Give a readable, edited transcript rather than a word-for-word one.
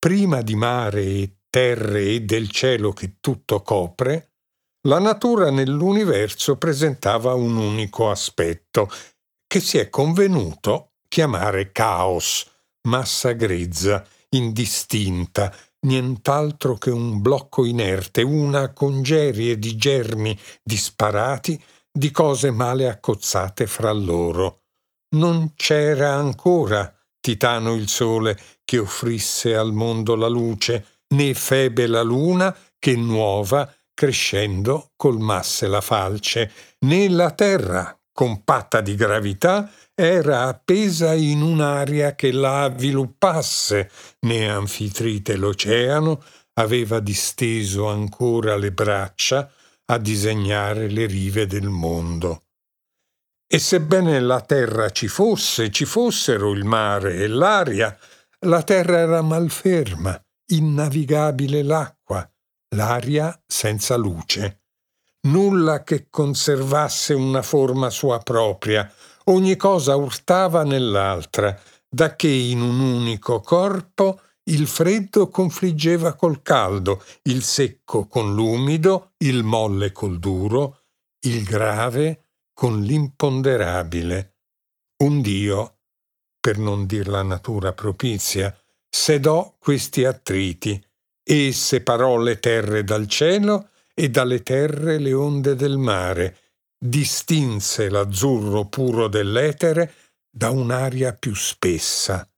Prima di mare e terre e del cielo che tutto copre, la natura nell'universo presentava un unico aspetto, che si è convenuto chiamare caos, massa grezza, indistinta, nient'altro che un blocco inerte, una congerie di germi disparati, di cose male accozzate fra loro. Non c'era ancora Titano il sole che offrisse al mondo la luce, né Febe la luna che nuova, crescendo, colmasse la falce, né la terra, compatta di gravità, era appesa in un'aria che la avviluppasse, né Anfitrite l'oceano aveva disteso ancora le braccia a disegnare le rive del mondo. E sebbene la terra ci fossero il mare e l'aria, la terra era malferma, innavigabile l'acqua, l'aria senza luce. Nulla che conservasse una forma sua propria, ogni cosa urtava nell'altra, dacché in un unico corpo il freddo confliggeva col caldo, il secco con l'umido, il molle col duro, il grave con l'imponderabile. Un Dio, per non dir la natura propizia, sedò questi attriti e separò le terre dal cielo e dalle terre le onde del mare, distinse l'azzurro puro dell'etere da un'aria più spessa,